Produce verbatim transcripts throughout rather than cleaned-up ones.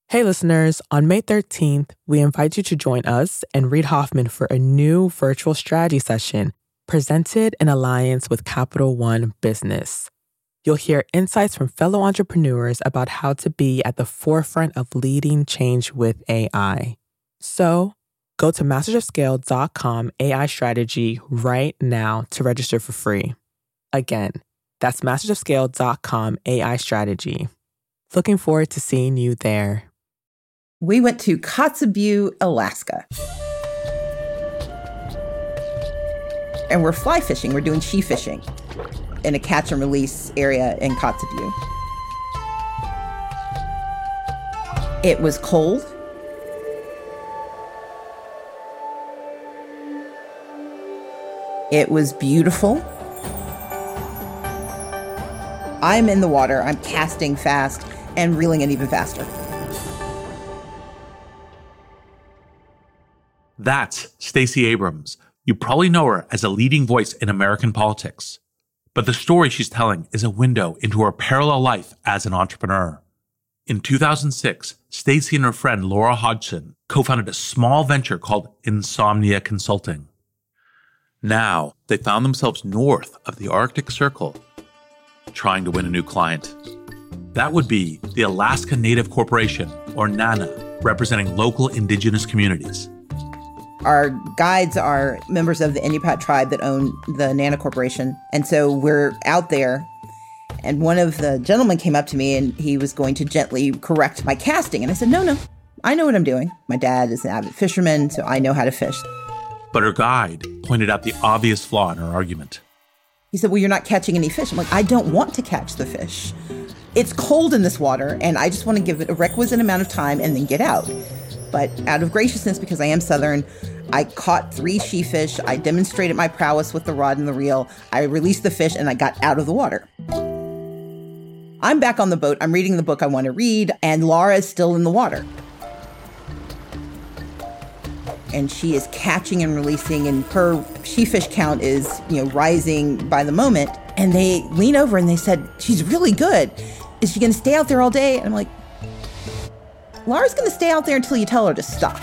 Hey listeners, on May thirteenth, we invite you to join us and Reid Hoffman for a new virtual strategy session presented in alliance with Capital One Business. You'll hear insights from fellow entrepreneurs about how to be at the forefront of leading change with A I. So, go to masters of scale dot com A I strategy right now to register for free. Again, that's masters of scale dot com A I strategy. Looking forward to seeing you there. We went to Kotzebue, Alaska. And we're fly fishing. We're doing she fishing in a catch and release area in Kotzebue. It was cold. It was beautiful. I'm in the water. I'm casting fast and reeling it even faster. That's Stacey Abrams. You probably know her as a leading voice in American politics. But the story she's telling is a window into her parallel life as an entrepreneur. In two thousand six, Stacey and her friend Laura Hodgson co-founded a small venture called Insomnia Consulting. Now, they found themselves north of the Arctic Circle, trying to win a new client. That would be the Alaska Native Corporation, or NANA, representing local indigenous communities. Our guides are members of the Inupiat tribe that own the NANA Corporation. And so we're out there, and one of the gentlemen came up to me and he was going to gently correct my casting. And I said, no, no, I know what I'm doing. My dad is an avid fisherman, so I know how to fish. But her guide pointed out the obvious flaw in her argument. He said, well, you're not catching any fish. I'm like, I don't want to catch the fish. It's cold in this water, and I just want to give it a requisite amount of time and then get out. But out of graciousness, because I am Southern, I caught three she fish. I demonstrated my prowess with the rod and the reel. I released the fish, and I got out of the water. I'm back on the boat. I'm reading the book I want to read, and Laura is still in the water. And she is catching and releasing, and her she fish count is, you know, rising by the moment. And they lean over and they said, she's really good. Is she going to stay out there all day? And I'm like, Laura's going to stay out there until you tell her to stop.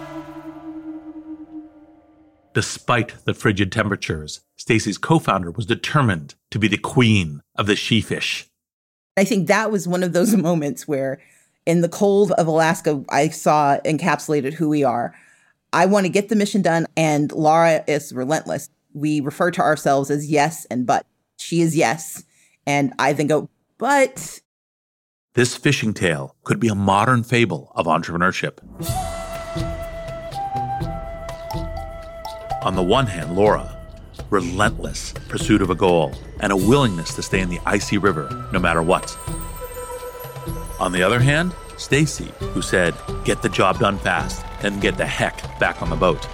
Despite the frigid temperatures, Stacey's co-founder was determined to be the queen of the she fish. I think that was one of those moments where in the cold of Alaska, I saw encapsulated who we are. I want to get the mission done, and Laura is relentless. We refer to ourselves as yes and but. She is yes, and I then go, but. This fishing tale could be a modern fable of entrepreneurship. On the one hand, Laura, relentless pursuit of a goal and a willingness to stay in the icy river no matter what. On the other hand, Stacey, who said, get the job done fast, then get the heck back on the boat.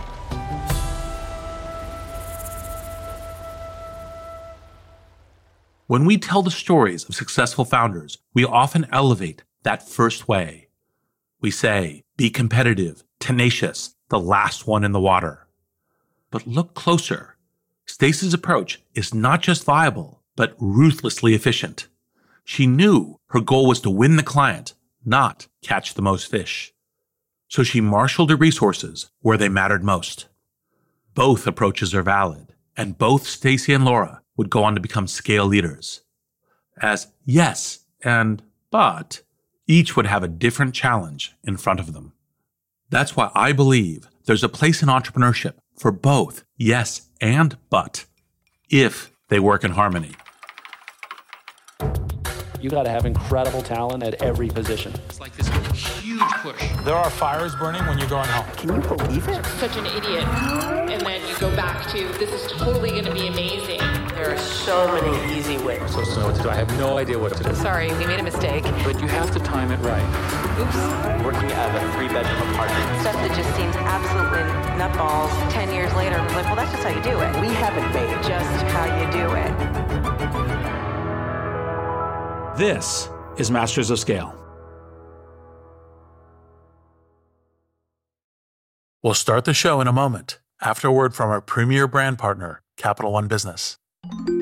When we tell the stories of successful founders, we often elevate that first way. We say, be competitive, tenacious, the last one in the water. But look closer. Stacey's approach is not just viable, but ruthlessly efficient. She knew her goal was to win the client, not catch the most fish. So she marshaled her resources where they mattered most. Both approaches are valid, and both Stacey and Laura would go on to become scale leaders. As yes and but, each would have a different challenge in front of them. That's why I believe there's a place in entrepreneurship for both yes and but, if they work in harmony. You got to have incredible talent at every position. It's like this huge push. There are fires burning when you're going home. Can you believe it? Such an idiot. And then you go back to, this is totally going to be amazing. There are so many easy ways. I'm supposed to know what to do. I have no idea what to do. Sorry, we made a mistake. But you have to time it right. Oops. Working out of a three-bedroom apartment. Stuff that just seems absolutely nutballs. Ten years later, I'm like, well, that's just how you do it. We haven't made it. Just how you do it. This is Masters of Scale. We'll start the show in a moment, after a word from our premier brand partner, Capital One Business.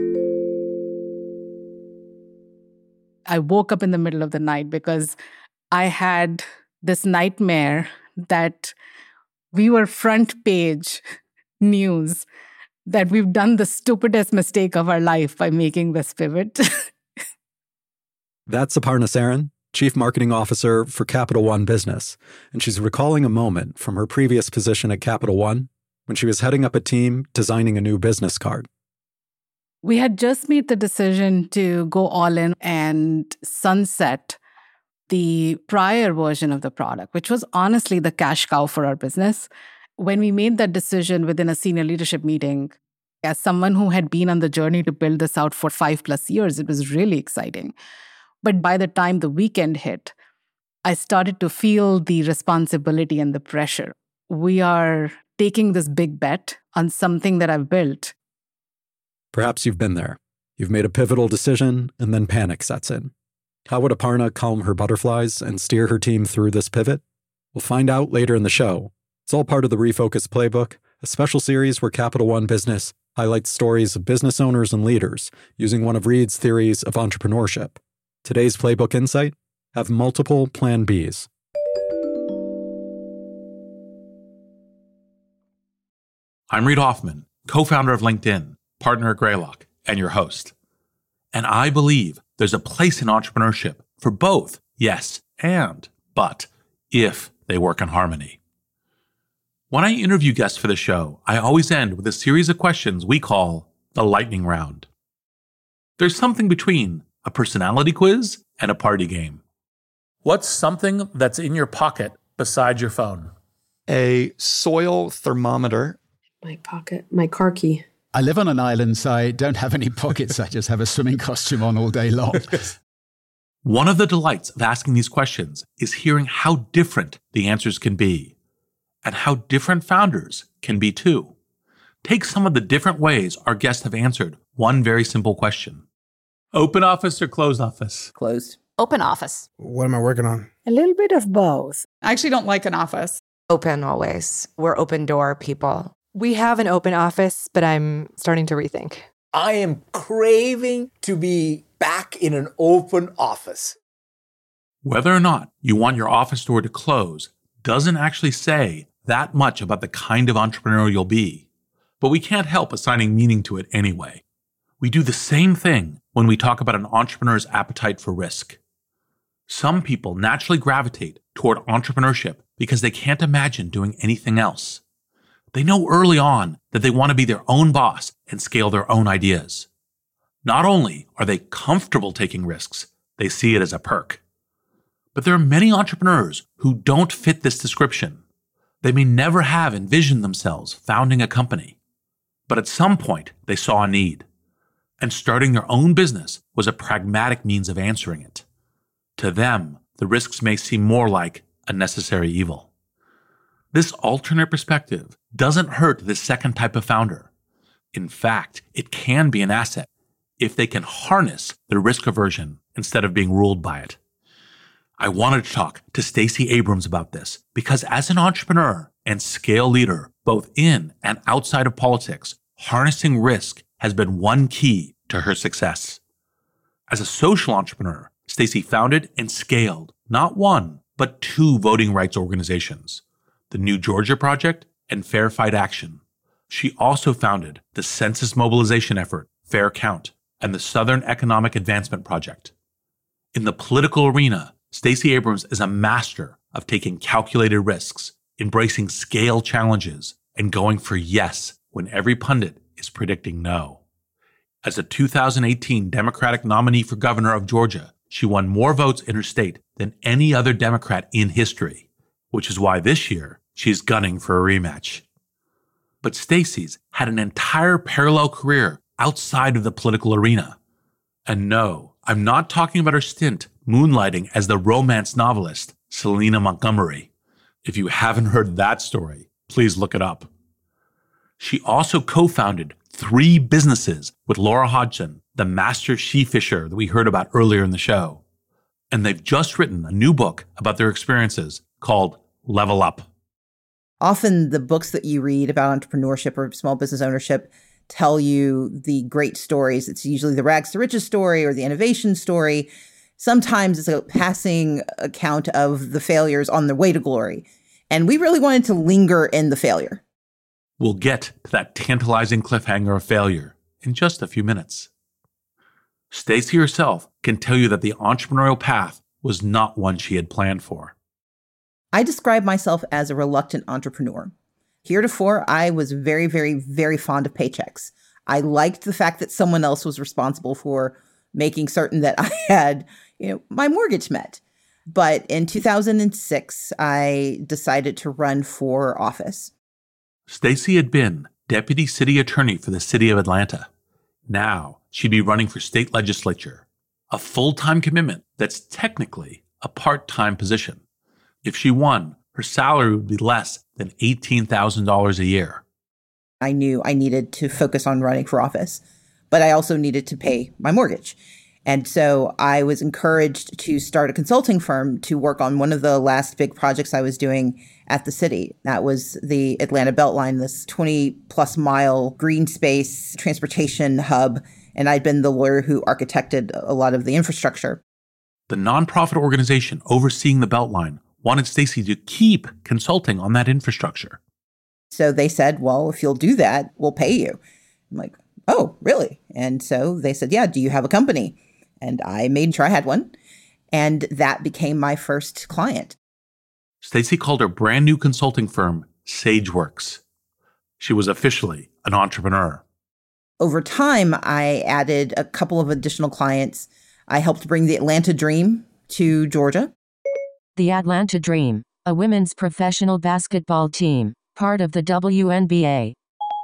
I woke up in the middle of the night because I had this nightmare that we were front page news, that we've done the stupidest mistake of our life by making this pivot. That's Aparna Saran, Chief Marketing Officer for Capital One Business, and she's recalling a moment from her previous position at Capital One when she was heading up a team designing a new business card. We had just made the decision to go all in and sunset the prior version of the product, which was honestly the cash cow for our business. When we made that decision within a senior leadership meeting, as someone who had been on the journey to build this out for five plus years, it was really exciting. But by the time the weekend hit, I started to feel the responsibility and the pressure. We are taking this big bet on something that I've built. Perhaps you've been there. You've made a pivotal decision, and then panic sets in. How would Aparna calm her butterflies and steer her team through this pivot? We'll find out later in the show. It's all part of the Refocus Playbook, a special series where Capital One Business highlights stories of business owners and leaders using one of Reid's theories of entrepreneurship. Today's Playbook Insight: have multiple Plan Bs. I'm Reid Hoffman, co-founder of LinkedIn, partner at Greylock, and your host. And I believe there's a place in entrepreneurship for both yes and but, if they work in harmony. When I interview guests for the show, I always end with a series of questions we call the lightning round. There's something between a personality quiz and a party game. What's something that's in your pocket besides your phone? A soil thermometer. My pocket, my car key. I live on an island, so I don't have any pockets. I just have a swimming costume on all day long. One of the delights of asking these questions is hearing how different the answers can be, and how different founders can be too. Take some of the different ways our guests have answered one very simple question. Open office or closed office? Closed. Open office. What am I working on? A little bit of both. I actually don't like an office. Open always. We're open door people. We have an open office, but I'm starting to rethink. I am craving to be back in an open office. Whether or not you want your office door to close doesn't actually say that much about the kind of entrepreneur you'll be, but we can't help assigning meaning to it anyway. We do the same thing when we talk about an entrepreneur's appetite for risk. Some people naturally gravitate toward entrepreneurship because they can't imagine doing anything else. They know early on that they want to be their own boss and scale their own ideas. Not only are they comfortable taking risks, they see it as a perk. But there are many entrepreneurs who don't fit this description. They may never have envisioned themselves founding a company, but at some point they saw a need, and starting their own business was a pragmatic means of answering it. To them, the risks may seem more like a necessary evil. This alternate perspective doesn't hurt this second type of founder. In fact, it can be an asset if they can harness their risk aversion instead of being ruled by it. I wanted to talk to Stacey Abrams about this because as an entrepreneur and scale leader, both in and outside of politics, harnessing risk has been one key to her success. As a social entrepreneur, Stacey founded and scaled not one, but two voting rights organizations, the New Georgia Project and Fair Fight Action. She also founded the census mobilization effort, Fair Count, and the Southern Economic Advancement Project. In the political arena, Stacey Abrams is a master of taking calculated risks, embracing scale challenges, and going for yes when every pundit is predicting no. As a two thousand eighteen Democratic nominee for governor of Georgia, she won more votes in her state than any other Democrat in history, which is why this year she's gunning for a rematch. But Stacey's had an entire parallel career outside of the political arena. And no, I'm not talking about her stint moonlighting as the romance novelist Selena Montgomery. If you haven't heard that story, please look it up. She also co-founded three businesses with Laura Hodgson, the master she-fisher that we heard about earlier in the show. And they've just written a new book about their experiences called Level Up. Often the books that you read about entrepreneurship or small business ownership tell you the great stories. It's usually the rags to riches story or the innovation story. Sometimes it's a passing account of the failures on the way to glory. And we really wanted to linger in the failure. We'll get to that tantalizing cliffhanger of failure in just a few minutes. Stacey herself can tell you that the entrepreneurial path was not one she had planned for. I describe myself as a reluctant entrepreneur. Heretofore, I was very, very, very fond of paychecks. I liked the fact that someone else was responsible for making certain that I had, you know, my mortgage met. But in two thousand six, I decided to run for office. Stacey had been deputy city attorney for the city of Atlanta. Now she'd be running for state legislature, a full-time commitment that's technically a part-time position. If she won, her salary would be less than eighteen thousand dollars a year. I knew I needed to focus on running for office, but I also needed to pay my mortgage. And so I was encouraged to start a consulting firm to work on one of the last big projects I was doing at the city. That was the Atlanta Beltline, this twenty plus mile green space transportation hub. And I'd been the lawyer who architected a lot of the infrastructure. The nonprofit organization overseeing the Beltline wanted Stacey to keep consulting on that infrastructure. So they said, well, if you'll do that, we'll pay you. I'm like, oh, really? And so they said, yeah, do you have a company? And I made sure I had one. And that became my first client. Stacey called her brand new consulting firm SageWorks. She was officially an entrepreneur. Over time, I added a couple of additional clients. I helped bring the Atlanta Dream to Georgia. The Atlanta Dream, a women's professional basketball team, part of the W N B A.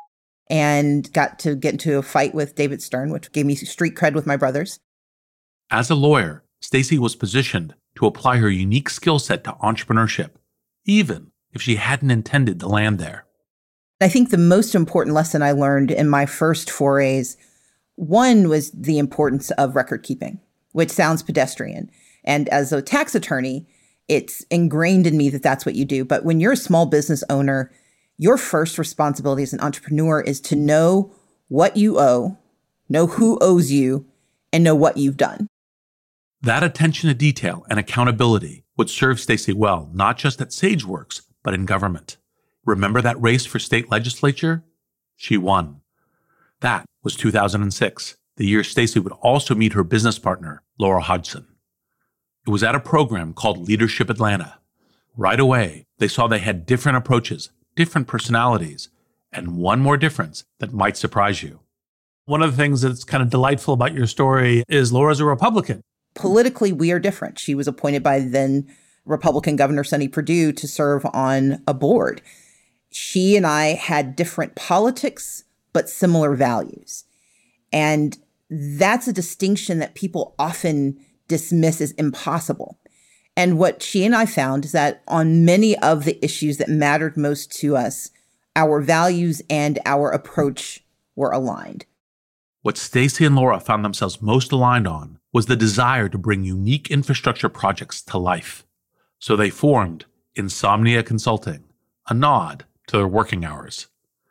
And got to get into a fight with David Stern, which gave me street cred with my brothers. As a lawyer, Stacey was positioned to apply her unique skill set to entrepreneurship, even if she hadn't intended to land there. I think the most important lesson I learned in my first forays, one was the importance of record keeping, which sounds pedestrian. And as a tax attorney, it's ingrained in me that that's what you do. But when you're a small business owner, your first responsibility as an entrepreneur is to know what you owe, know who owes you, and know what you've done. That attention to detail and accountability would serve Stacey well, not just at SageWorks, but in government. Remember that race for state legislature? She won. That was two thousand six, the year Stacey would also meet her business partner, Laura Hodgson. It was at a program called Leadership Atlanta. Right away, they saw they had different approaches, different personalities, and one more difference that might surprise you. One of the things that's kind of delightful about your story is Laura's a Republican. Politically, we are different. She was appointed by then Republican Governor Sonny Perdue to serve on a board. She and I had different politics, but similar values. And that's a distinction that people often dismiss as impossible. And what she and I found is that on many of the issues that mattered most to us, our values and our approach were aligned. What Stacey and Laura found themselves most aligned on was the desire to bring unique infrastructure projects to life. So they formed Insomnia Consulting, a nod to their working hours.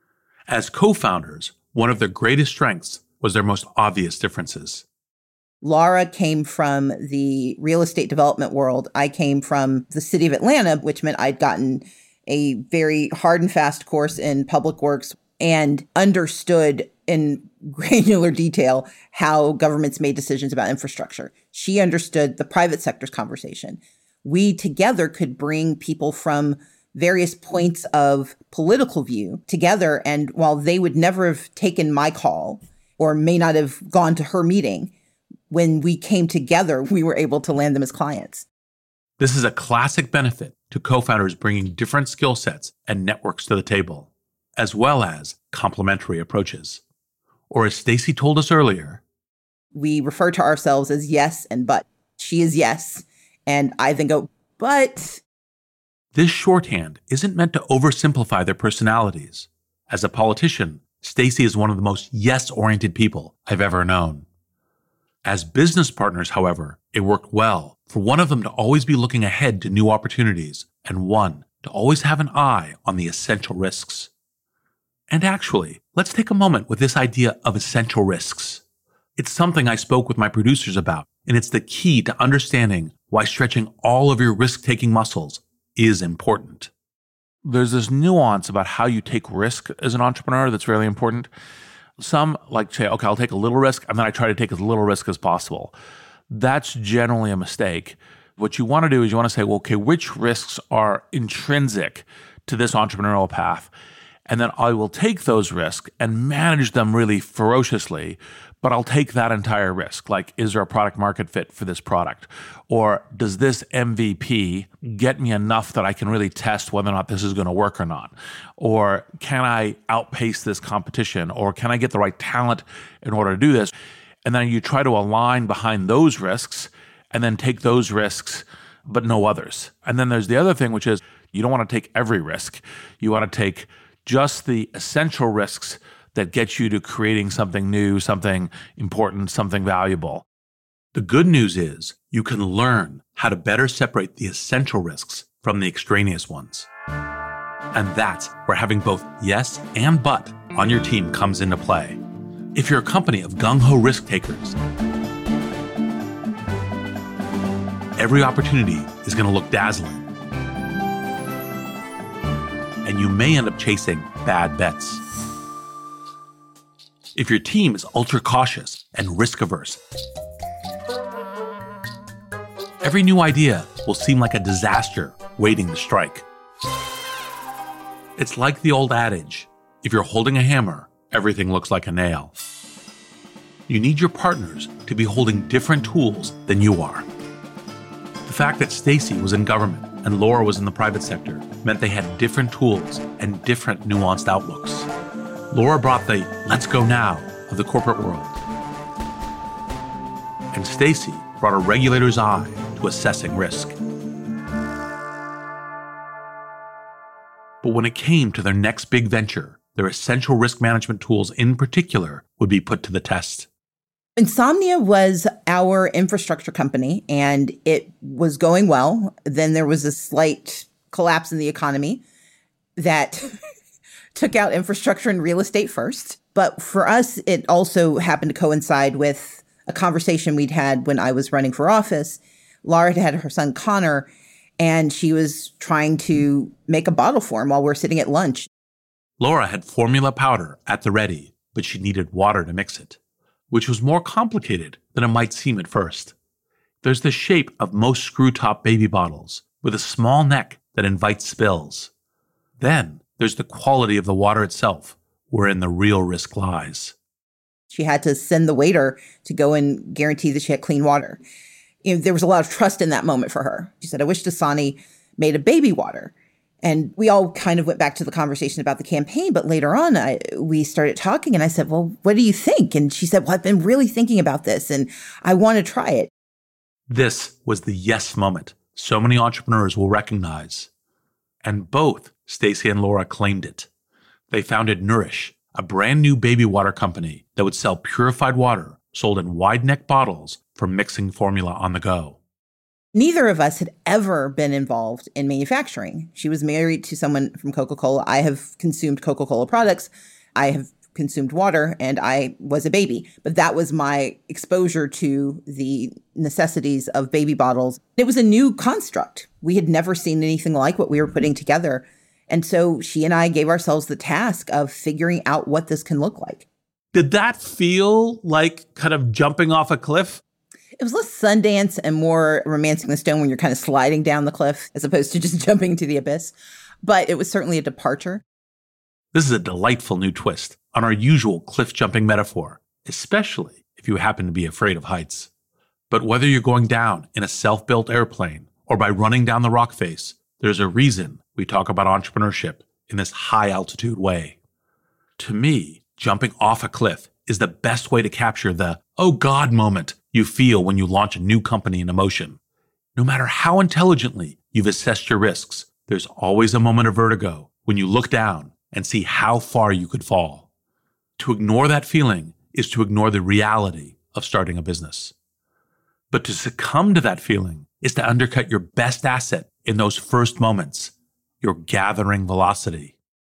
As co-founders, one of their greatest strengths was their most obvious differences. Laura came from the real estate development world. I came from the city of Atlanta, which meant I'd gotten a very hard and fast course in public works and understood in granular detail how governments made decisions about infrastructure. She understood the private sector's conversation. We together could bring people from various points of political view together. And while they would never have taken my call or may not have gone to her meeting, when we came together, we were able to land them as clients. This is a classic benefit to co-founders bringing different skill sets and networks to the table, as well as complementary approaches. Or as Stacey told us earlier, we refer to ourselves as yes and but. She is yes, and I then go, but. This shorthand isn't meant to oversimplify their personalities. As a politician, Stacey is one of the most yes-oriented people I've ever known. As business partners, however, it worked well for one of them to always be looking ahead to new opportunities and one to always have an eye on the essential risks. And actually, let's take a moment with this idea of essential risks. It's something I spoke with my producers about And it's the key to understanding why stretching all of your risk-taking muscles is important. There's this nuance about how you take risk as an entrepreneur that's really important. Some like say, okay, I'll take a little risk, and then I try to take as little risk as possible. That's generally a mistake. What you want to do is you want to say, well, okay, which risks are intrinsic to this entrepreneurial path? And then I will take those risks and manage them really ferociously, but I'll take that entire risk. Like, is there a product market fit for this product? Or does this M V P get me enough that I can really test whether or not this is going to work or not? Or can I outpace this competition? Or can I get the right talent in order to do this? And then you try to align behind those risks and then take those risks, but no others. And then there's the other thing, which is you don't want to take every risk. You want to take just the essential risks that get you to creating something new, something important, something valuable. The good news is you can learn how to better separate the essential risks from the extraneous ones. And that's where having both yes and but on your team comes into play. If you're a company of gung-ho risk takers, every opportunity is going to look dazzling. And you may end up chasing bad bets. If your team is ultra cautious and risk averse, every new idea will seem like a disaster waiting to strike. It's like the old adage, if you're holding a hammer, everything looks like a nail. You need your partners to be holding different tools than you are. The fact that Stacy was in government and Laura was in the private sector meant they had different tools and different nuanced outlooks. Laura brought the let's go now of the corporate world. And Stacy brought a regulator's eye to assessing risk. But when it came to their next big venture, their essential risk management tools in particular would be put to the test. Insomnia was our infrastructure company, and it was going well. Then there was a slight collapse in the economy that took out infrastructure and real estate first. But for us, it also happened to coincide with a conversation we'd had when I was running for office. Laura had had her son Connor, and she was trying to make a bottle for him while we were sitting at lunch. Laura had formula powder at the ready, but she needed water to mix it, which was more complicated than it might seem at first. There's the shape of most screw-top baby bottles, with a small neck that invites spills. Then there's the quality of the water itself, wherein the real risk lies. She had to send the waiter to go and guarantee that she had clean water. You know, there was a lot of trust in that moment for her. She said, I wish Dasani made a baby water. And we all kind of went back to the conversation about the campaign. But later on, I, we started talking and I said, well, what do you think? And she said, well, I've been really thinking about this and I want to try it. This was the yes moment so many entrepreneurs will recognize. And both Stacy and Laura claimed it. They founded Nourish, a brand new baby water company that would sell purified water sold in wide neck bottles for mixing formula on the go. Neither of us had ever been involved in manufacturing. She was married to someone from Coca-Cola. I have consumed Coca-Cola products. I have consumed water, and I was a baby. But that was my exposure to the necessities of baby bottles. It was a new construct. We had never seen anything like what we were putting together. And so she and I gave ourselves the task of figuring out what this can look like. Did that feel like kind of jumping off a cliff? It was less Sundance and more Romancing the Stone when you're kind of sliding down the cliff as opposed to just jumping into the abyss. But it was certainly a departure. This is a delightful new twist on our usual cliff-jumping metaphor, especially if you happen to be afraid of heights. But whether you're going down in a self-built airplane or by running down the rock face, there's a reason we talk about entrepreneurship in this high-altitude way. To me, jumping off a cliff is the best way to capture the, oh God moment you feel when you launch a new company in motion. No matter how intelligently you've assessed your risks, there's always a moment of vertigo when you look down and see how far you could fall. To ignore that feeling is to ignore the reality of starting a business. But to succumb to that feeling is to undercut your best asset in those first moments, your gathering velocity.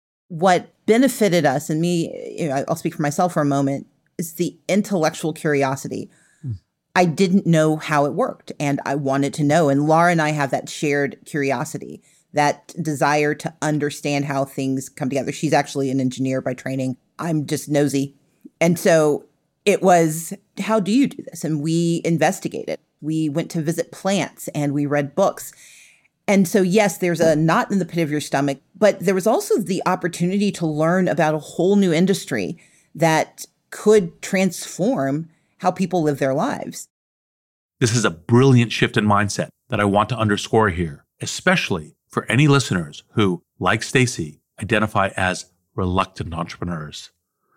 What benefited us, and me, you know, I'll speak for myself for a moment, is the intellectual curiosity. Mm. I didn't know how it worked, and I wanted to know. And Laura and I have that shared curiosity, that desire to understand how things come together. She's actually an engineer by training. I'm just nosy. And so it was, how do you do this? And we investigated. We went to visit plants and we read books. And so, yes, there's a knot in the pit of your stomach, but there was also the opportunity to learn about a whole new industry that could transform how people live their lives. This is a brilliant shift in mindset that I want to underscore here, especially for any listeners who, like Stacy, identify as reluctant entrepreneurs.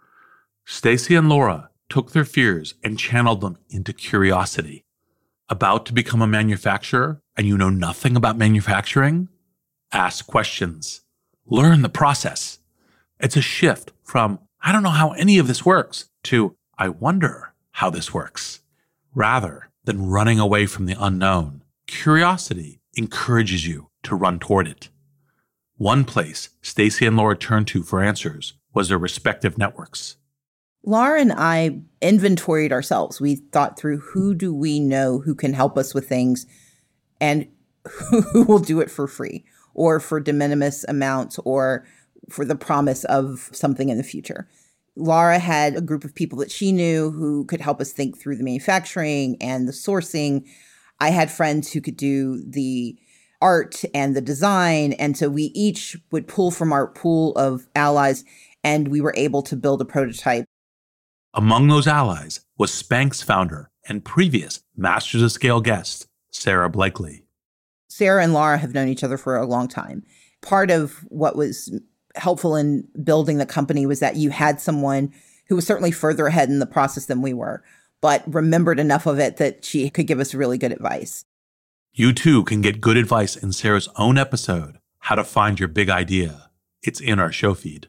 Stacy and Laura took their fears and channeled them into curiosity. About to become a manufacturer and you know nothing about manufacturing? Ask questions. Learn the process. It's a shift from, I don't know how any of this works, to, I wonder how this works. Rather than running away from the unknown, curiosity encourages you to run toward it. One place Stacy and Laura turned to for answers was their respective networks. Laura and I inventoried ourselves. We thought through, who do we know who can help us with things and who will do it for free or for de minimis amounts or for the promise of something in the future. Laura had a group of people that she knew who could help us think through the manufacturing and the sourcing. I had friends who could do the art and the design. And so we each would pull from our pool of allies, and we were able to build a prototype. Among those allies was Spanx founder and previous Masters of Scale guest, Sarah Blakely. Sarah and Laura have known each other for a long time. Part of what was helpful in building the company was that you had someone who was certainly further ahead in the process than we were, but remembered enough of it that she could give us really good advice. You too can get good advice in Sarah's own episode, How to Find Your Big Idea. It's in our show feed.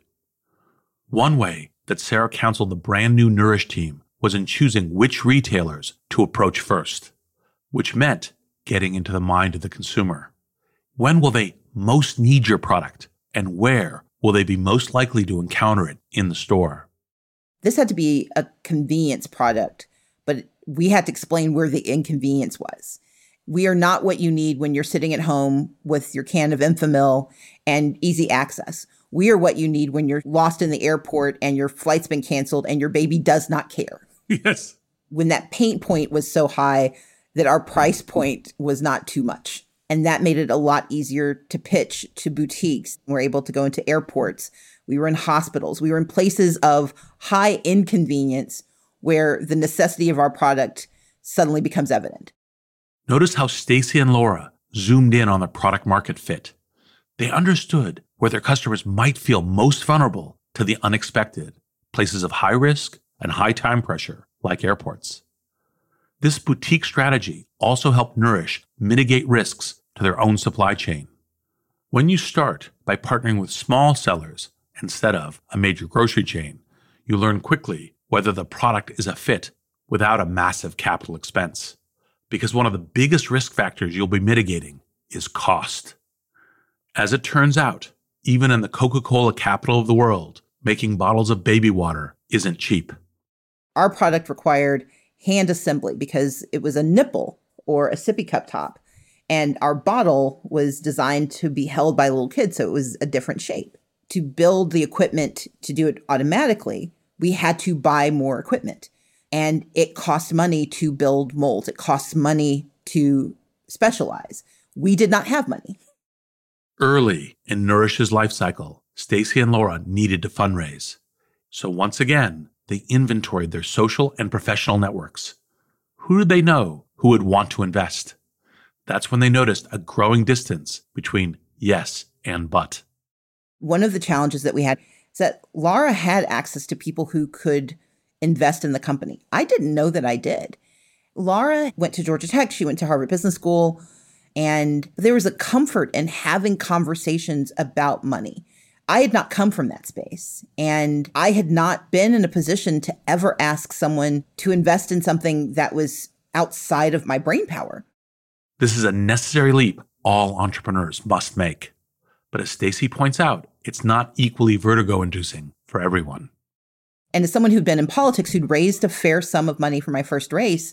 One way that Sarah counseled the brand new Nourish team was in choosing which retailers to approach first, which meant getting into the mind of the consumer. When will they most need your product, and where will they be most likely to encounter it in the store? This had to be a convenience product, but we had to explain where the inconvenience was. We are not what you need when you're sitting at home with your can of Enfamil and easy access. We are what you need when you're lost in the airport and your flight's been canceled and your baby does not care. Yes. When that pain point was so high that our price point was not too much. And that made it a lot easier to pitch to boutiques. We're able to go into airports. We were in hospitals. We were in places of high inconvenience where the necessity of our product suddenly becomes evident. Notice how Stacy and Laura zoomed in on the product market fit. They understood where their customers might feel most vulnerable to the unexpected, places of high risk and high time pressure, like airports. This boutique strategy also helped Nourish mitigate risks to their own supply chain. When you start by partnering with small sellers instead of a major grocery chain, you learn quickly whether the product is a fit without a massive capital expense. Because one of the biggest risk factors you'll be mitigating is cost. As it turns out, even in the Coca-Cola capital of the world, making bottles of baby water isn't cheap. Our product required hand assembly because it was a nipple or a sippy cup top. And our bottle was designed to be held by little kids, so it was a different shape. To build the equipment to do it automatically, we had to buy more equipment. And it cost money to build molds. It costs money to specialize. We did not have money. Early in Nourish's life cycle, Stacy and Laura needed to fundraise. So once again, they inventoried their social and professional networks. Who did they know who would want to invest? That's when they noticed a growing distance between yes and but. One of the challenges that we had is that Laura had access to people who could invest in the company. I didn't know that I did. Laura went to Georgia Tech. She went to Harvard Business School. And there was a comfort in having conversations about money. I had not come from that space. And I had not been in a position to ever ask someone to invest in something that was outside of my brain power. This is a necessary leap all entrepreneurs must make. But as Stacy points out, it's not equally vertigo-inducing for everyone. And as someone who'd been in politics, who'd raised a fair sum of money for my first race,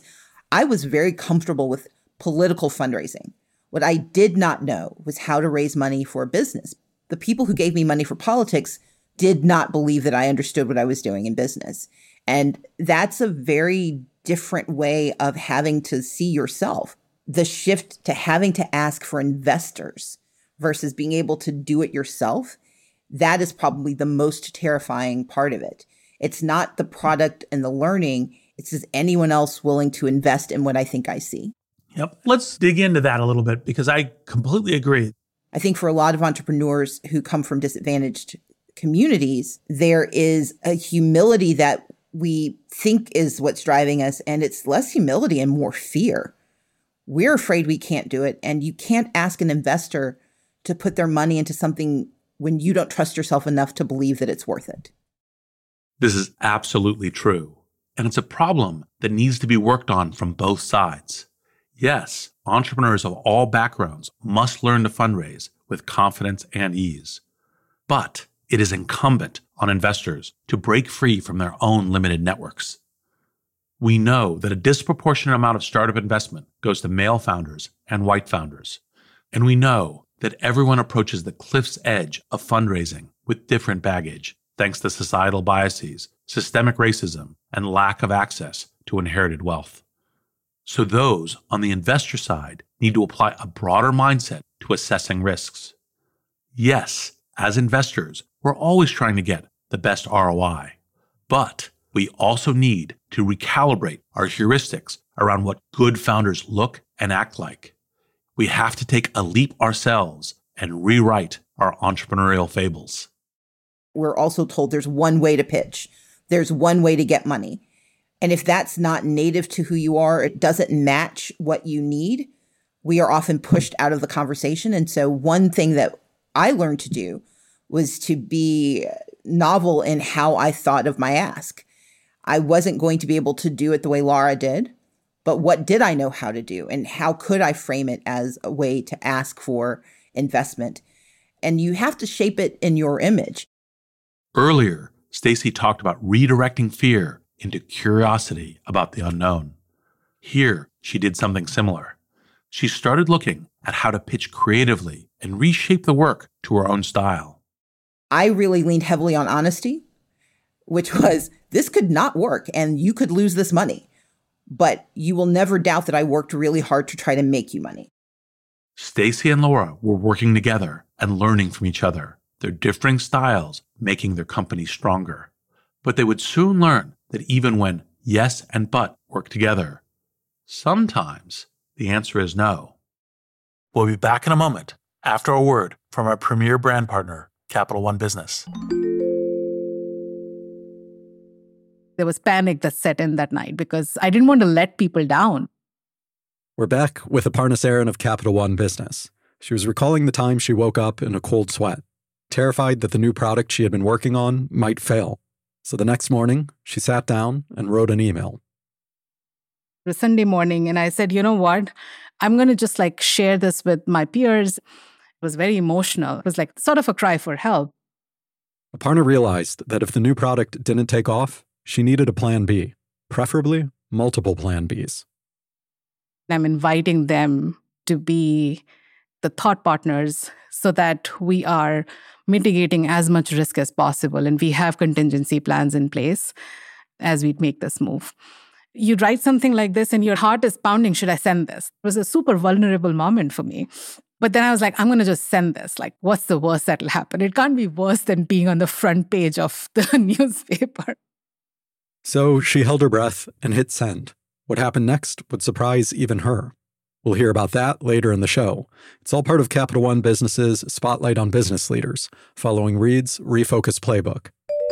I was very comfortable with political fundraising. What I did not know was how to raise money for a business. The people who gave me money for politics did not believe that I understood what I was doing in business. And that's a very different way of having to see yourself. The shift to having to ask for investors versus being able to do it yourself, that is probably the most terrifying part of it. It's not the product and the learning. It's is anyone else willing to invest in what I think I see? Yep. Let's dig into that a little bit because I completely agree. I think for a lot of entrepreneurs who come from disadvantaged communities, there is a humility that we think is what's driving us, and it's less humility and more fear. We're afraid we can't do it, and you can't ask an investor to put their money into something when you don't trust yourself enough to believe that it's worth it. This is absolutely true, and it's a problem that needs to be worked on from both sides. Yes, entrepreneurs of all backgrounds must learn to fundraise with confidence and ease. But it is incumbent on investors to break free from their own limited networks. We know that a disproportionate amount of startup investment goes to male founders and white founders. And we know that everyone approaches the cliff's edge of fundraising with different baggage, thanks to societal biases, systemic racism, and lack of access to inherited wealth. So those on the investor side need to apply a broader mindset to assessing risks. Yes, as investors, we're always trying to get the best R O I, but we also need to recalibrate our heuristics around what good founders look and act like. We have to take a leap ourselves and rewrite our entrepreneurial fables. We're also told there's one way to pitch. There's one way to get money. And if that's not native to who you are, it doesn't match what you need, we are often pushed out of the conversation. And so one thing that I learned to do was to be novel in how I thought of my ask. I wasn't going to be able to do it the way Laura did, but what did I know how to do? And how could I frame it as a way to ask for investment? And you have to shape it in your image. Earlier, Stacey talked about redirecting fear into curiosity about the unknown. Here, she did something similar. She started looking at how to pitch creatively and reshape the work to her own style. I really leaned heavily on honesty, which was, this could not work and you could lose this money, but you will never doubt that I worked really hard to try to make you money. Stacey and Laura were working together and learning from each other, their differing styles making their company stronger. But they would soon learn that even when yes and but work together, sometimes the answer is no. We'll be back in a moment after a word from our premier brand partner, Capital One Business. There was panic that set in that night because I didn't want to let people down. We're back with Aparna Saran of Capital One Business. She was recalling the time she woke up in a cold sweat, terrified that the new product she had been working on might fail. So the next morning, she sat down and wrote an email. It was Sunday morning, and I said, you know what? I'm going to just like share this with my peers. It was very emotional. It was like sort of a cry for help. Aparna realized that if the new product didn't take off, she needed a plan B, preferably multiple plan Bs. I'm inviting them to be the thought partners so that we are mitigating as much risk as possible and we have contingency plans in place as we make this move. You write something like this and your heart is pounding, should I send this? It was a super vulnerable moment for me. But then I was like, I'm going to just send this. Like, what's the worst that'll happen? It can't be worse than being on the front page of the newspaper. So she held her breath and hit send. What happened next would surprise even her. We'll hear about that later in the show. It's all part of Capital One Business's Spotlight on Business Leaders, following Reed's Refocus Playbook.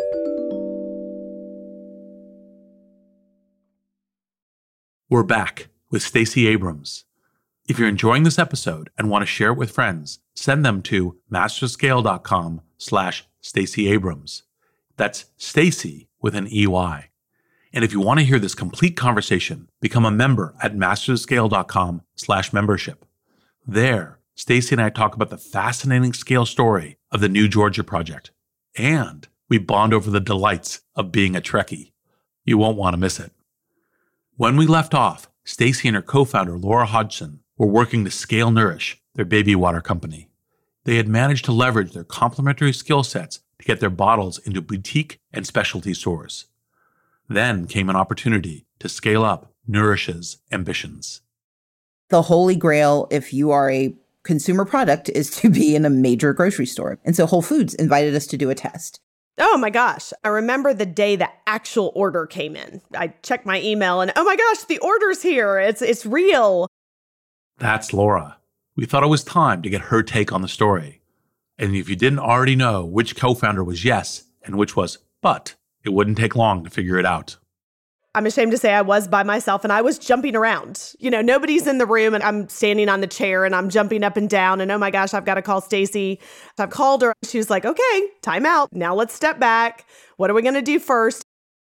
We're back with Stacey Abrams. If you're enjoying this episode and want to share it with friends, send them to masterscale.com slash Stacey Abrams. That's Stacey with an E Y. And if you want to hear this complete conversation, become a member at masterscale.com slash membership. There, Stacey and I talk about the fascinating scale story of the New Georgia Project. And we bond over the delights of being a Trekkie. You won't want to miss it. When we left off, Stacy and her co-founder, Laura Hodgson, were working to scale Nourish, their baby water company. They had managed to leverage their complementary skill sets to get their bottles into boutique and specialty stores. Then came an opportunity to scale up Nourish's ambitions. The holy grail, if you are a consumer product, is to be in a major grocery store. And so Whole Foods invited us to do a test. Oh my gosh. I remember the day the actual order came in. I checked my email and, oh my gosh, the order's here. It's it's real. That's Laura. We thought it was time to get her take on the story. And if you didn't already know which co-founder was yes and which was but, it wouldn't take long to figure it out. I'm ashamed to say I was by myself and I was jumping around. You know, nobody's in the room and I'm standing on the chair and I'm jumping up and down and oh my gosh, I've got to call Stacy. So I've called her. She was like, okay, time out. Now let's step back. What are we going to do first?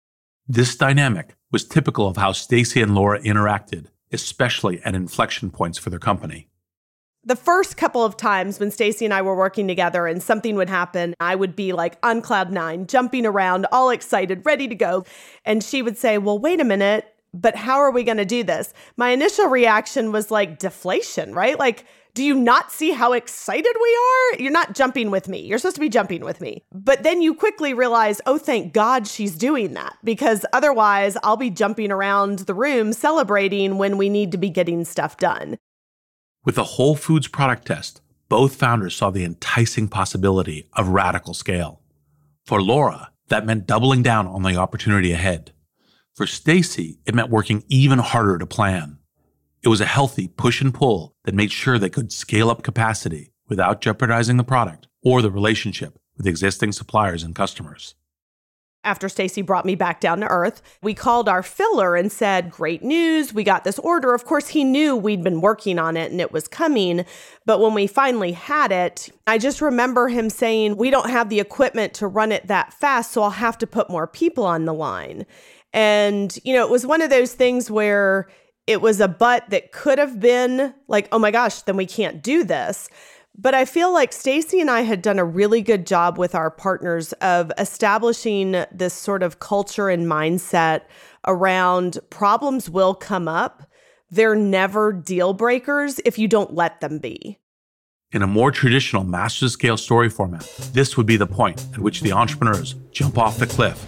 This dynamic was typical of how Stacy and Laura interacted, especially at inflection points for their company. The first couple of times when Stacy and I were working together and something would happen, I would be like on cloud nine, jumping around, all excited, ready to go. And she would say, well, wait a minute, but how are we going to do this? My initial reaction was like deflation, right? Like, do you not see how excited we are? You're not jumping with me. You're supposed to be jumping with me. But then you quickly realize, oh, thank God she's doing that, because otherwise I'll be jumping around the room celebrating when we need to be getting stuff done. With the Whole Foods product test, both founders saw the enticing possibility of radical scale. For Laura, that meant doubling down on the opportunity ahead. For Stacy, it meant working even harder to plan. It was a healthy push and pull that made sure they could scale up capacity without jeopardizing the product or the relationship with existing suppliers and customers. After Stacy brought me back down to earth, we called our filler and said, great news, we got this order. Of course, he knew we'd been working on it and it was coming. But when we finally had it, I just remember him saying, we don't have the equipment to run it that fast, so I'll have to put more people on the line. And, you know, it was one of those things where it was a but that could have been like, oh my gosh, then we can't do this. But I feel like Stacy and I had done a really good job with our partners of establishing this sort of culture and mindset around problems will come up. They're never deal breakers if you don't let them be. In a more traditional master scale story format, this would be the point at which the entrepreneurs jump off the cliff,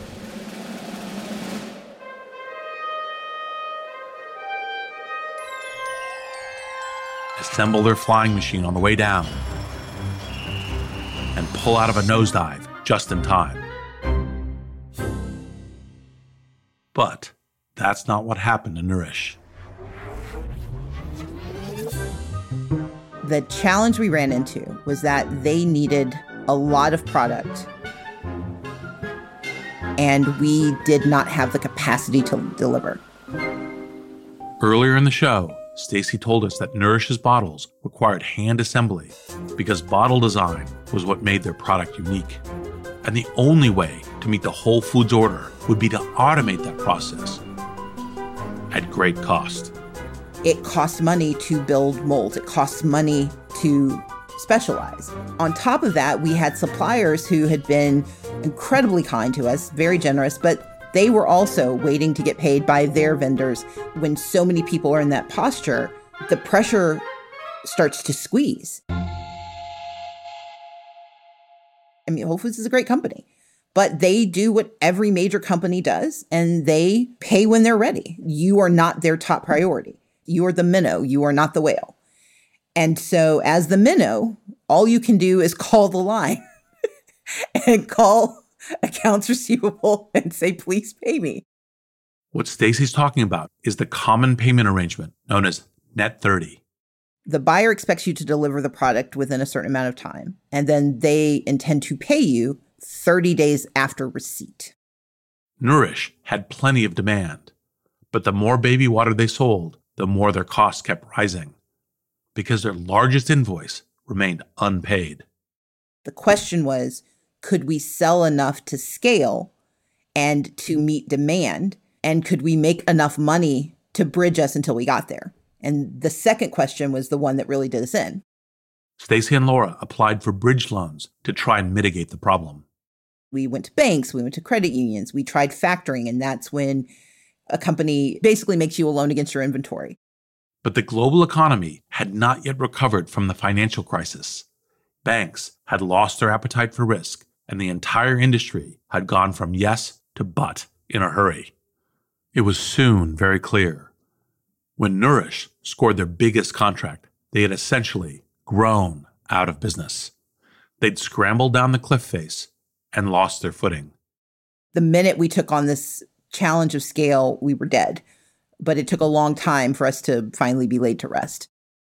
assemble their flying machine on the way down, and pull out of a nosedive just in time. But that's not what happened to Nourish. The challenge we ran into was that they needed a lot of product, and we did not have the capacity to deliver. Earlier in the show, Stacy told us that Nourish's bottles required hand assembly because bottle design was what made their product unique. And the only way to meet the Whole Foods order would be to automate that process at great cost. It costs money to build molds. It costs money to specialize. On top of that, we had suppliers who had been incredibly kind to us, very generous, but they were also waiting to get paid by their vendors. When so many people are in that posture, the pressure starts to squeeze. I mean, Whole Foods is a great company, but they do what every major company does, and they pay when they're ready. You are not their top priority. You are the minnow. You are not the whale. And so as the minnow, all you can do is call the line and call accounts receivable and say, please pay me. What Stacy's talking about is the common payment arrangement known as net thirty. The buyer expects you to deliver the product within a certain amount of time, and then they intend to pay you thirty days after receipt. Nourish had plenty of demand, but the more baby water they sold, the more their costs kept rising because their largest invoice remained unpaid. The question was, could we sell enough to scale and to meet demand? And could we make enough money to bridge us until we got there? And the second question was the one that really did us in. Stacy and Laura applied for bridge loans to try and mitigate the problem. We went to banks, we went to credit unions, we tried factoring, and that's when a company basically makes you a loan against your inventory. But the global economy had not yet recovered from the financial crisis. Banks had lost their appetite for risk, and the entire industry had gone from yes to but in a hurry. It was soon very clear. When Nourish scored their biggest contract, they had essentially grown out of business. They'd scrambled down the cliff face and lost their footing. The minute we took on this challenge of scale, we were dead. But it took a long time for us to finally be laid to rest.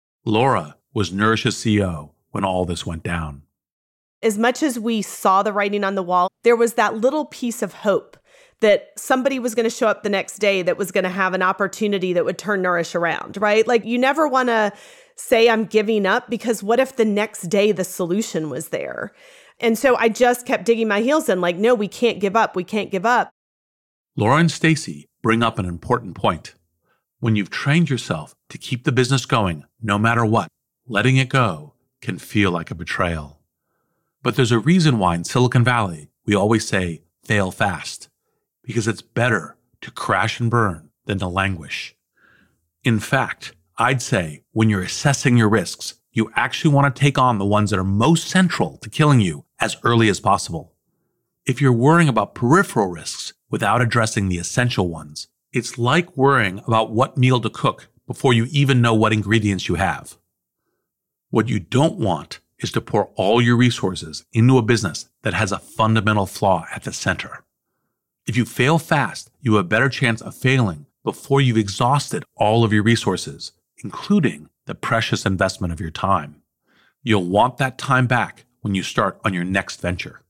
Laura was Nourish's C E O when all this went down. As much as we saw the writing on the wall, there was that little piece of hope that somebody was going to show up the next day that was going to have an opportunity that would turn Nourish around, right? Like, you never want to say I'm giving up, because what if the next day the solution was there? And so I just kept digging my heels in, like, no, we can't give up. We can't give up. Laura and Stacy bring up an important point. When you've trained yourself to keep the business going no matter what, letting it go can feel like a betrayal. But there's a reason why in Silicon Valley we always say fail fast, because it's better to crash and burn than to languish. In fact, I'd say when you're assessing your risks, you actually want to take on the ones that are most central to killing you as early as possible. If you're worrying about peripheral risks without addressing the essential ones, it's like worrying about what meal to cook before you even know what ingredients you have. What you don't want is to pour all your resources into a business that has a fundamental flaw at the center. If you fail fast, you have a better chance of failing before you've exhausted all of your resources, including the precious investment of your time. You'll want that time back when you start on your next venture.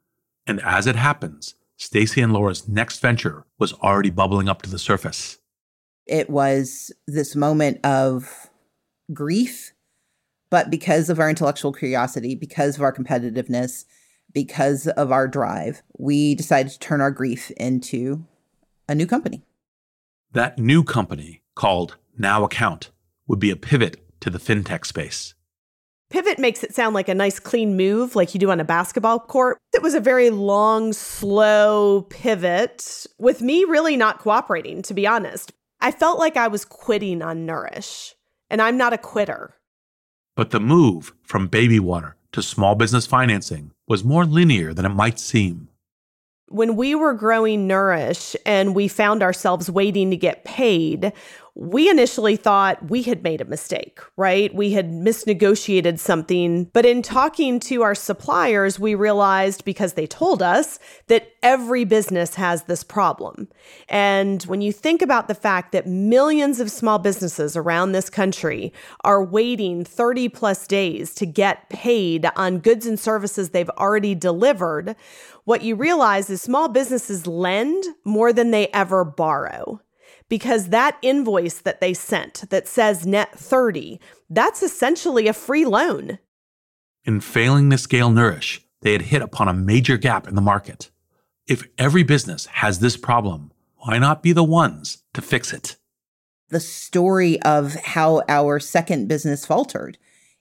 And as it happens, Stacy and Laura's next venture was already bubbling up to the surface. It was this moment of grief, but because of our intellectual curiosity, because of our competitiveness, because of our drive, we decided to turn our grief into a new company. That new company, called Now Account, would be a pivot to the fintech space. Pivot makes it sound like a nice clean move like you do on a basketball court. It was a very long, slow pivot with me really not cooperating, to be honest. I felt like I was quitting on Nourish, and I'm not a quitter. But the move from baby water to small business financing was more linear than it might seem. When we were growing Nourish and we found ourselves waiting to get paid, we initially thought we had made a mistake, right? We had misnegotiated something. But in talking to our suppliers, we realized, because they told us, that every business has this problem. And when you think about the fact that millions of small businesses around this country are waiting thirty plus days to get paid on goods and services they've already delivered, what you realize is small businesses lend more than they ever borrow. Because that invoice that they sent that says net thirty, that's essentially a free loan. In failing to scale Nourish, they had hit upon a major gap in the market. If every business has this problem, why not be the ones to fix it? The story of how our second business faltered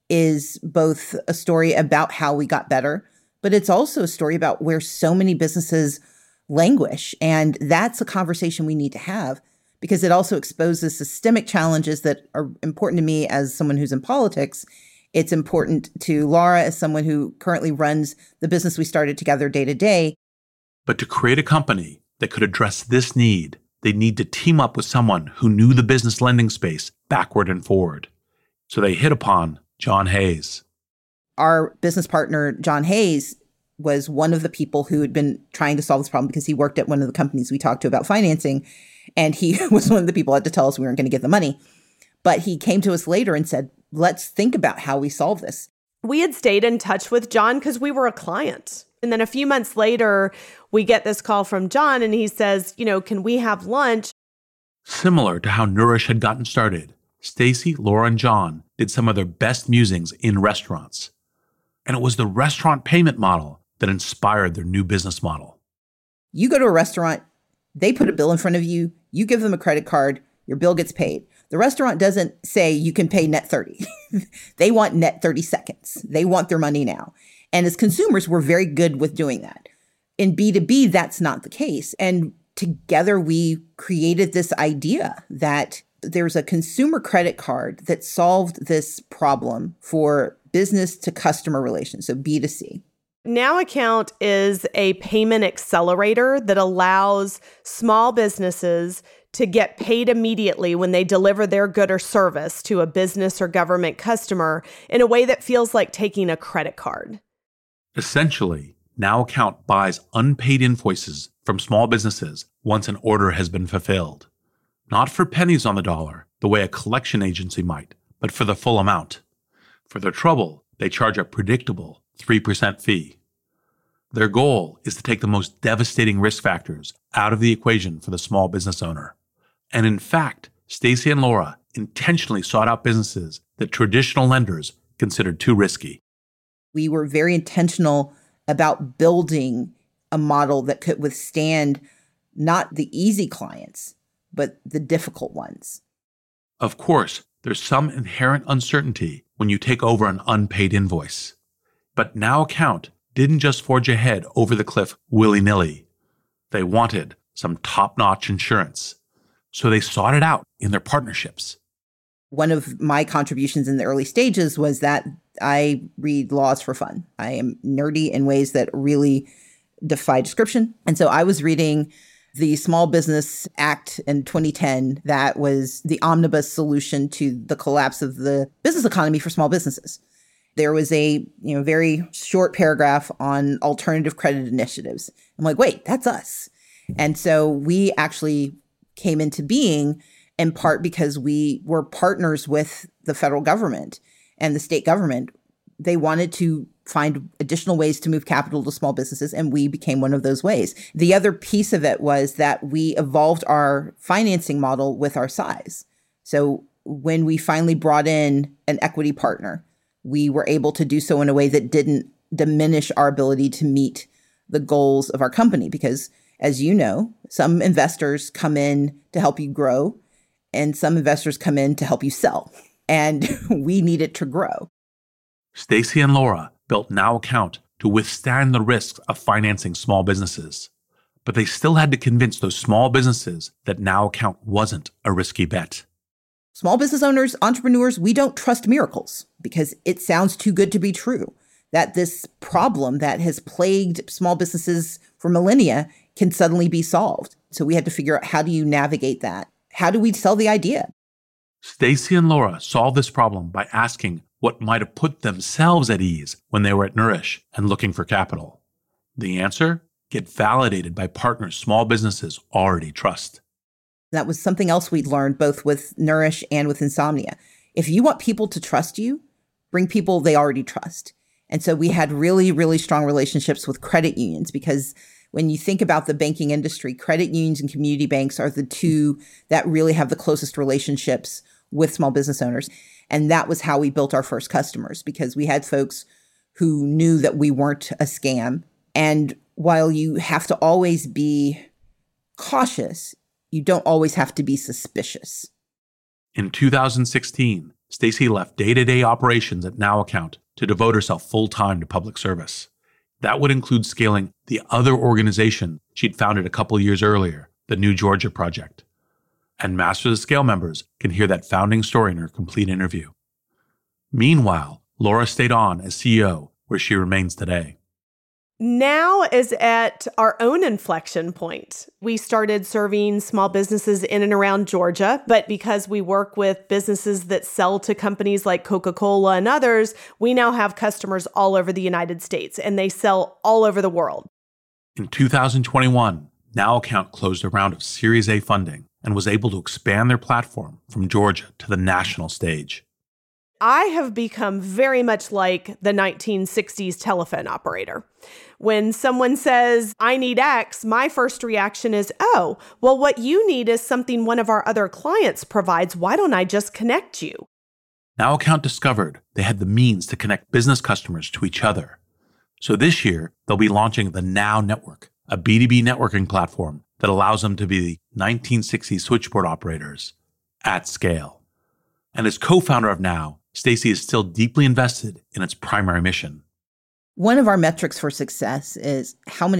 is both a story about how we got better, but it's also a story about where so many businesses languish. And that's a conversation we need to have, because it also exposes systemic challenges that are important to me as someone who's in politics. It's important to Laura as someone who currently runs the business we started together day to day. But to create a company that could address this need, they need to team up with someone who knew the business lending space backward and forward. So they hit upon John Hayes. Our business partner, John Hayes, was one of the people who had been trying to solve this problem because he worked at one of the companies we talked to about financing. And he was one of the people who had to tell us we weren't going to get the money. But he came to us later and said, let's think about how we solve this. We had stayed in touch with John because we were a client. And then a few months later, we get this call from John and he says, you know, can we have lunch? Similar to how Nourish had gotten started, Stacy, Laura, and John did some of their best musings in restaurants. And it was the restaurant payment model that inspired their new business model. You go to a restaurant, they put a bill in front of you, you give them a credit card, your bill gets paid. The restaurant doesn't say you can pay net thirty. They want net thirty seconds. They want their money now. And as consumers, we're very good with doing that. In B two B, that's not the case. And together we created this idea that there's a consumer credit card that solved this problem for business to customer relations, so B two C. Now Account is a payment accelerator that allows small businesses to get paid immediately when they deliver their good or service to a business or government customer in a way that feels like taking a credit card. Essentially, Now Account buys unpaid invoices from small businesses once an order has been fulfilled. Not for pennies on the dollar, the way a collection agency might, but for the full amount. For their trouble, they charge a predictable three percent fee. Their goal is to take the most devastating risk factors out of the equation for the small business owner. And in fact, Stacy and Laura intentionally sought out businesses that traditional lenders considered too risky. We were very intentional about building a model that could withstand not the easy clients, but the difficult ones. Of course, there's some inherent uncertainty when you take over an unpaid invoice. But Now Account didn't just forge ahead over the cliff willy-nilly. They wanted some top-notch insurance. So they sought it out in their partnerships. One of my contributions in the early stages was that I read laws for fun. I am nerdy in ways that really defy description. And so I was reading the Small Business Act in twenty ten that was the omnibus solution to the collapse of the business economy for small businesses. There was a you know very short paragraph on alternative credit initiatives. I'm like, wait, that's us. And so we actually came into being in part because we were partners with the federal government and the state government. They wanted to find additional ways to move capital to small businesses, and we became one of those ways. The other piece of it was that we evolved our financing model with our size. So when we finally brought in an equity partner, we were able to do so in a way that didn't diminish our ability to meet the goals of our company. Because as you know, some investors come in to help you grow, and some investors come in to help you sell. And we needed to grow. Stacy and Laura built Now Account to withstand the risks of financing small businesses. But they still had to convince those small businesses that Now Account wasn't a risky bet. Small business owners, entrepreneurs, we don't trust miracles because it sounds too good to be true. That this problem that has plagued small businesses for millennia can suddenly be solved. So we had to figure out, how do you navigate that? How do we sell the idea? Stacy and Laura solved this problem by asking what might have put themselves at ease when they were at Nourish and looking for capital. The answer? Get validated by partners small businesses already trust. That was something else we learned both with Nourish and with Insomnia. If you want people to trust you, bring people they already trust. And so we had really, really strong relationships with credit unions, because when you think about the banking industry, credit unions and community banks are the two that really have the closest relationships with small business owners. And that was how we built our first customers, because we had folks who knew that we weren't a scam. And while you have to always be cautious, you don't always have to be suspicious. In two thousand sixteen, Stacy left day-to-day operations at Now Account to devote herself full-time to public service. That would include scaling the other organization she'd founded a couple years earlier, the New Georgia Project. And Masters of Scale members can hear that founding story in her complete interview. Meanwhile, Laura stayed on as C E O, where she remains today. Now is at our own inflection point. We started serving small businesses in and around Georgia, but because we work with businesses that sell to companies like Coca-Cola and others, we now have customers all over the United States, and they sell all over the world. In two thousand twenty-one, Now Account closed a round of Series A funding and was able to expand their platform from Georgia to the national stage. I have become very much like the nineteen sixties telephone operator. When someone says, I need X, my first reaction is, oh, well, what you need is something one of our other clients provides. Why don't I just connect you? Now Account discovered they had the means to connect business customers to each other. So this year, they'll be launching the Now Network, a B two B networking platform that allows them to be the nineteen sixties switchboard operators at scale. And as co-founder of Now, Stacy is still deeply invested in its primary mission. One of our metrics for success is how many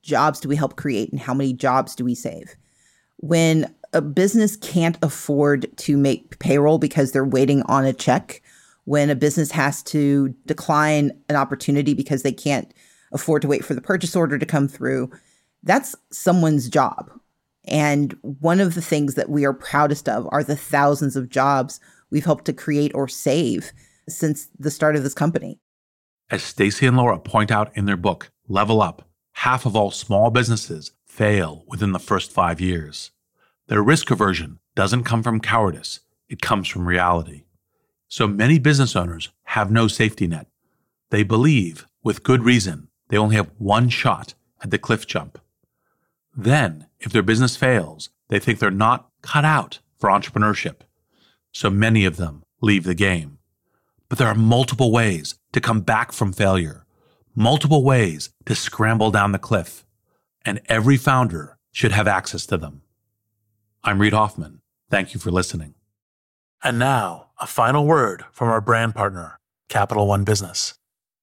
jobs do we help create and how many jobs do we save? When a business can't afford to make payroll because they're waiting on a check, when a business has to decline an opportunity because they can't afford to wait for the purchase order to come through, that's someone's job. And one of the things that we are proudest of are the thousands of jobs we've helped to create or save since the start of this company. As Stacy and Laura point out in their book, Level Up, half of all small businesses fail within the first five years. Their risk aversion doesn't come from cowardice. It comes from reality. So many business owners have no safety net. They believe, with good reason, they only have one shot at the cliff jump. Then, if their business fails, they think they're not cut out for entrepreneurship. So many of them leave the game. But there are multiple ways to come back from failure, multiple ways to scramble down the cliff, and every founder should have access to them. I'm Reid Hoffman. Thank you for listening. And now, a final word from our brand partner, Capital One Business.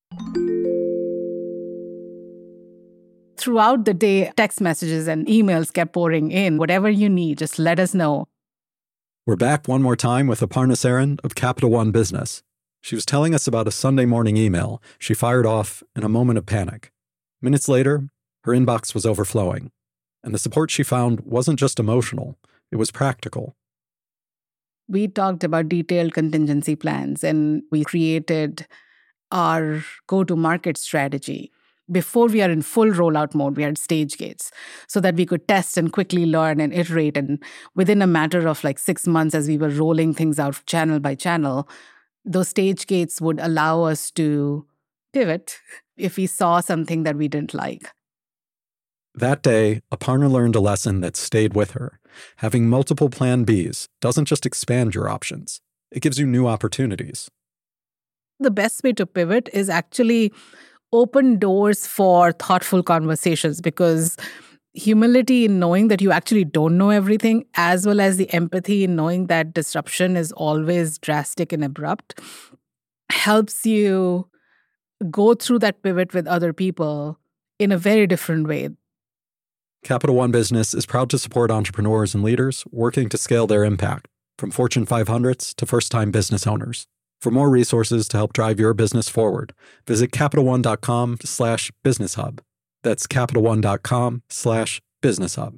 Throughout the day, text messages and emails kept pouring in. Whatever you need, just let us know. We're back one more time with Aparna Saran of Capital One Business. She was telling us about a Sunday morning email she fired off in a moment of panic. Minutes later, her inbox was overflowing. And the support she found wasn't just emotional, it was practical. We talked about detailed contingency plans, and we created our go-to-market strategy. Before we are in full rollout mode, we had stage gates so that we could test and quickly learn and iterate. And within a matter of like six months, as we were rolling things out channel by channel, those stage gates would allow us to pivot if we saw something that we didn't like. That day, Aparna learned a lesson that stayed with her. Having multiple plan Bs doesn't just expand your options. It gives you new opportunities. The best way to pivot is actually open doors for thoughtful conversations, because humility in knowing that you actually don't know everything, as well as the empathy in knowing that disruption is always drastic and abrupt, helps you go through that pivot with other people in a very different way. Capital One Business is proud to support entrepreneurs and leaders working to scale their impact, from Fortune five hundreds to first-time business owners. For more resources to help drive your business forward, visit CapitalOne.com slash Business Hub. That's CapitalOne.com slash Business Hub.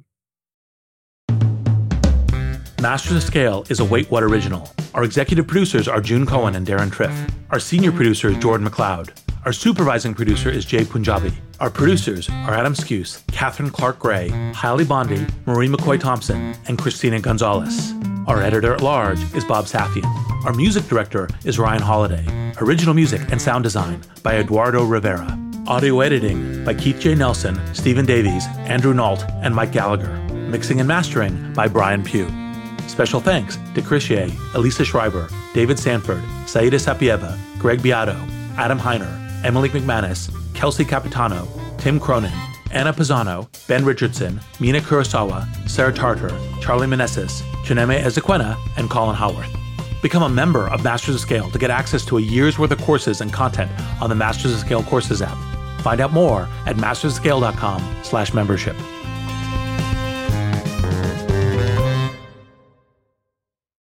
Masters of Scale is a Wait What original. Our executive producers are June Cohen and Darren Triff. Our senior producer is Jordan McLeod. Our supervising producer is Jay Punjabi. Our producers are Adam Skuse, Catherine Clark-Gray, Hailey Bondi, Marie McCoy-Thompson, and Christina Gonzalez. Our editor-at-large is Bob Safian. Our music director is Ryan Holiday. Original music and sound design by Eduardo Rivera. Audio editing by Keith J. Nelson, Stephen Davies, Andrew Nault, and Mike Gallagher. Mixing and mastering by Brian Pugh. Special thanks to Chris Ye, Elisa Schreiber, David Sanford, Saida Sapieva, Greg Beato, Adam Heiner, Emily McManus, Kelsey Capitano, Tim Cronin, Anna Pisano, Ben Richardson, Mina Kurosawa, Sarah Tartar, Charlie Meneses, Chineme Ezequena, and Colin Howarth. Become a member of Masters of Scale to get access to a year's worth of courses and content on the Masters of Scale Courses app. Find out more at mastersofscale.com slash membership.